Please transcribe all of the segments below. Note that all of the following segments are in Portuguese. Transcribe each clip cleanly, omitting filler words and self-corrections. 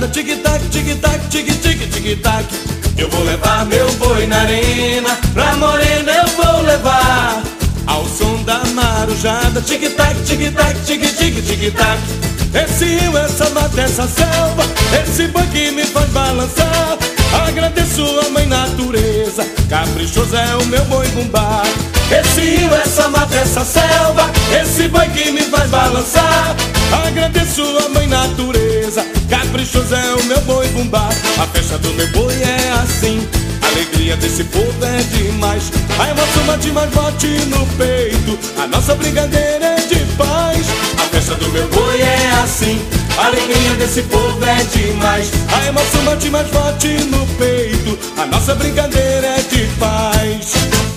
tic-tac, tic-tac, tic-tic, tic-tac. Eu vou levar meu boi na arena, pra morena eu vou levar, ao som da marujada, tic-tac, tic-tac, tic-tic, tic-tac. Esse rio, essa mata, essa selva, esse boi que me faz balançar. Agradeço a mãe natureza, caprichoso é o meu boi bumbá. Esse rio, essa mata, essa selva, esse boi que me faz balançar. Agradeço a mãe natureza, caprichoso é o meu boi bumbá. A festa do meu boi é assim, a alegria desse povo é demais. A emoção bate mais forte no peito, a nossa brincadeira é de paz. A festa do meu boi é assim, a alegria desse povo é demais. A emoção bate mais forte no peito, a nossa brincadeira é de paz.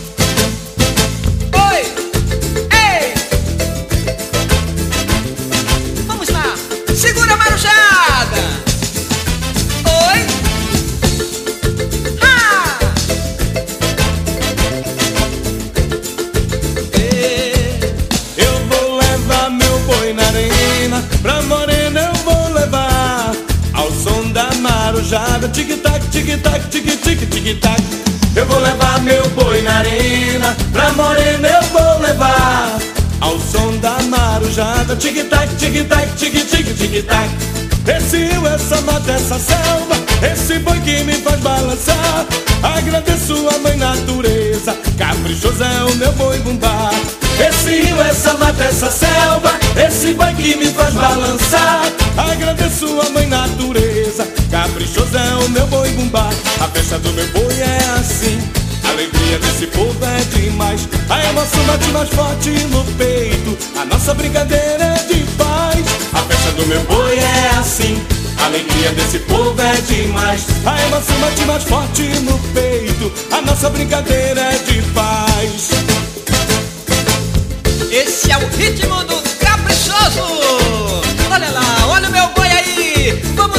Segura a marujada! Oi! Ha! Eu vou levar meu boi na arena, pra morena eu vou levar, ao som da marujada, tic-tac, tic-tac, tic-tic, tic-tac. Eu vou levar meu boi na arena, pra morena eu vou levar, ao som da marujada, tic-tac, tic-tac, tic-tic, tic-tac. Esse rio, essa mata, essa selva, esse boi que me faz balançar. Agradeço a mãe natureza, caprichoso é o meu boi bumbá. Esse rio, essa mata, essa selva, esse boi que me faz balançar. Agradeço a mãe natureza, caprichoso é o meu boi bumbá. A festa do meu boi é assim, a alegria desse povo é demais. A emoção bate mais forte no peito, a nossa brincadeira é de paz. A festa do meu boi é assim, a alegria desse povo é demais. A emoção bate mais forte no peito, a nossa brincadeira é de paz. Esse é o ritmo do caprichoso! Olha lá, olha o meu boi aí! Vamos